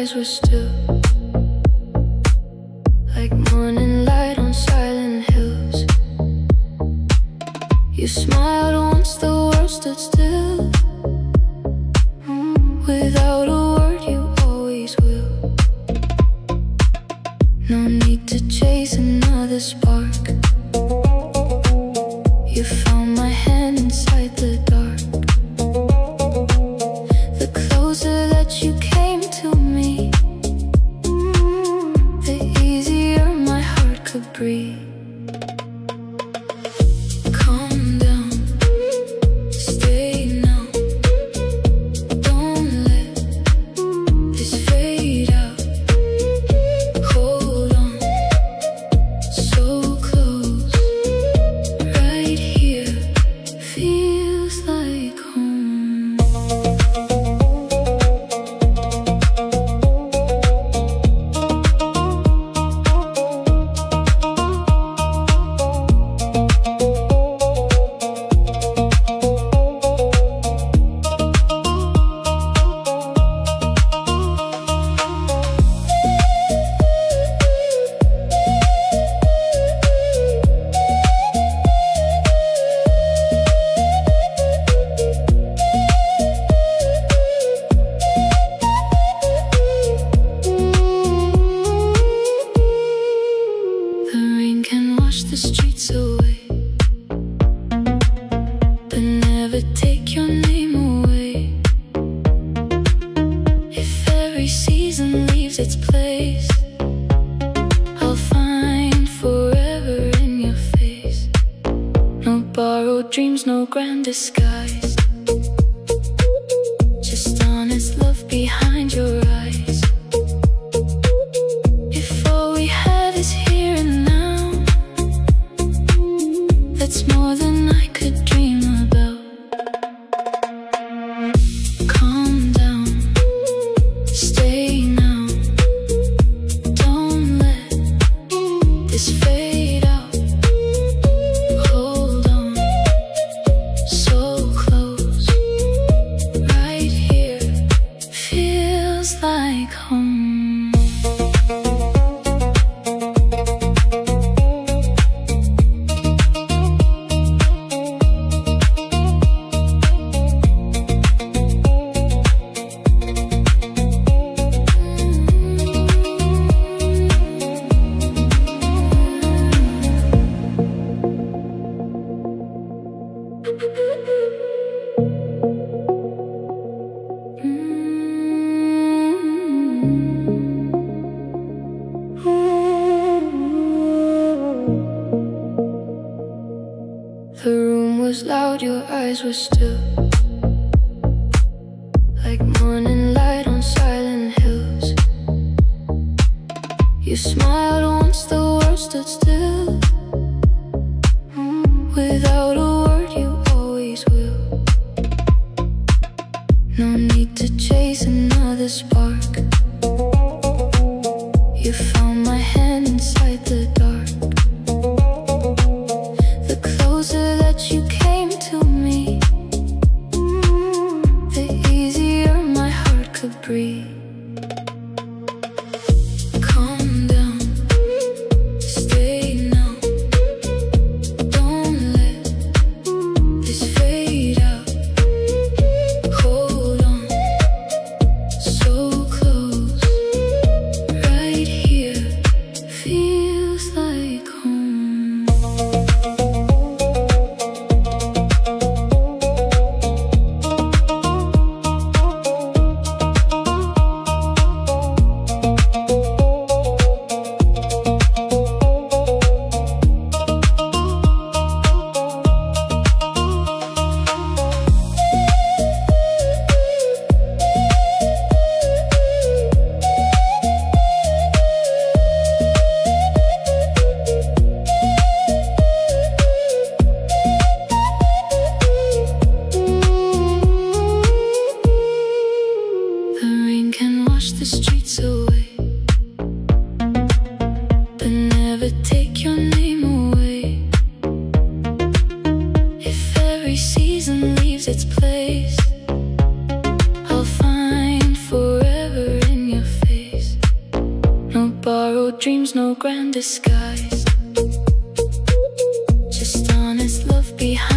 eyes were still, like morning light on silent hills. You smiled once the world stood still. Without a word, you always will. No need to chase another spark. You found my hand inside the dark. The closer that you came to me, the easier my heart could breathe. Calm down, stay now. Don't let this fade out. Hold on, so close, right here, feels like home. The rain can wash the streets away, but never take your name away. If every season leaves its place, I'll find forever in your face. No borrowed dreams, no grand disguise, just honest love behind your eyes. If all we had is here and now, that's more than I could dream about. Calm down, stay now. Don't let this fade out. Hold on, so close, right here, feels like home. The room was loud, your eyes were still, like morning light on silent hills. You smiled once the world stood still. Without a word, you always will. No need to chase another spark. You found my hand inside the dark. The closer that you came to me, the easier my heart could breathe. Calm down, stay now. Don't let this fade out. Hold on, so close, right here, feels like home. behind.